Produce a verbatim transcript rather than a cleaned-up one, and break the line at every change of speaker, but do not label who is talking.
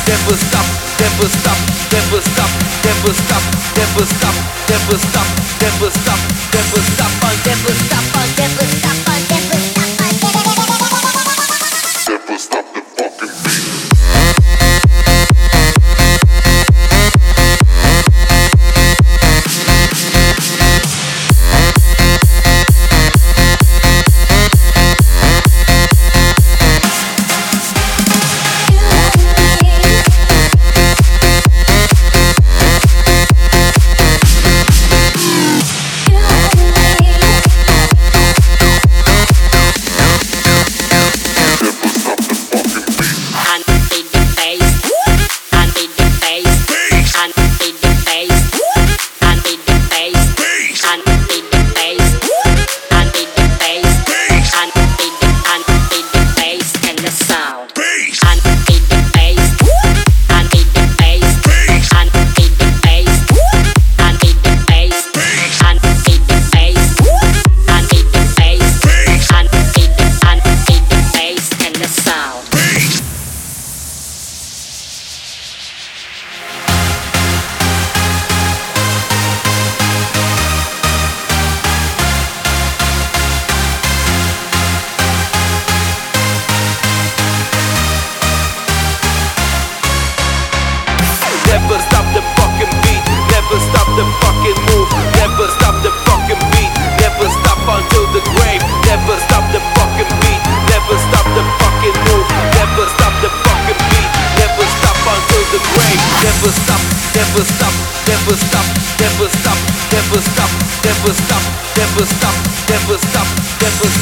never stop, never stop, never stop, never stop, never stop, never stop, never stop, never stop, I'll never stop, I'll never stop, I'll never stop, I'll never stop the fucking beat. Never stop the fucking beat, never stop the fucking move, never stop the fucking beat, never stop until the grave. Never stop the fucking beat, never stop the fucking move, never stop the fucking beat, never stop until the grave. Never stop, never stop, never stop, never stop, never stop, never stop, never stop, never stop, never stop.